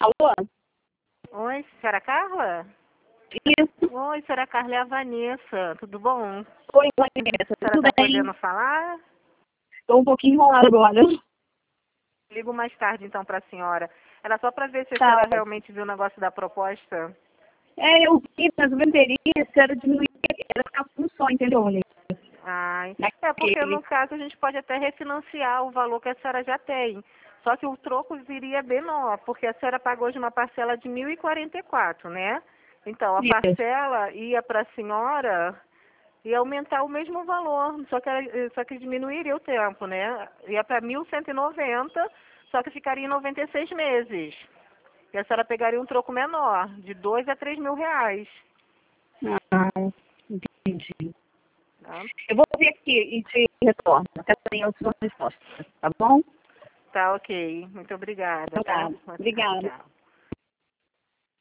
Alô? Oi, senhora Carla? Isso. Oi, senhora Carla, é a Vanessa, tudo bom? Oi, Vanessa, A senhora tudo está bem? podendo falar? Estou um pouquinho enrolada agora. Ligo mais tarde então para a senhora. Era só para ver se a Tá. senhora realmente viu o negócio da proposta. Eu vi, mas o meu interesse era diminuir, era ficar com só, entendeu, Vanessa? Ai, porque Naquele. no caso a gente pode até refinanciar o valor que a senhora já tem. Só que o troco viria menor, porque a senhora pagou de uma parcela de 1.044, né? Então, a Isso. parcela ia para a senhora e aumentar o mesmo valor, só que diminuiria o tempo, né? Ia para 1.190, só que ficaria em 96 meses. E a senhora pegaria um troco menor, de 2 a 3 mil reais. Ah, entendi. Tá, Eu vou ver aqui e te retorno. Até amanhã eu te dou a resposta, tá bom? tá ok. Muito obrigada, tá? Tá. Obrigada. Tchau.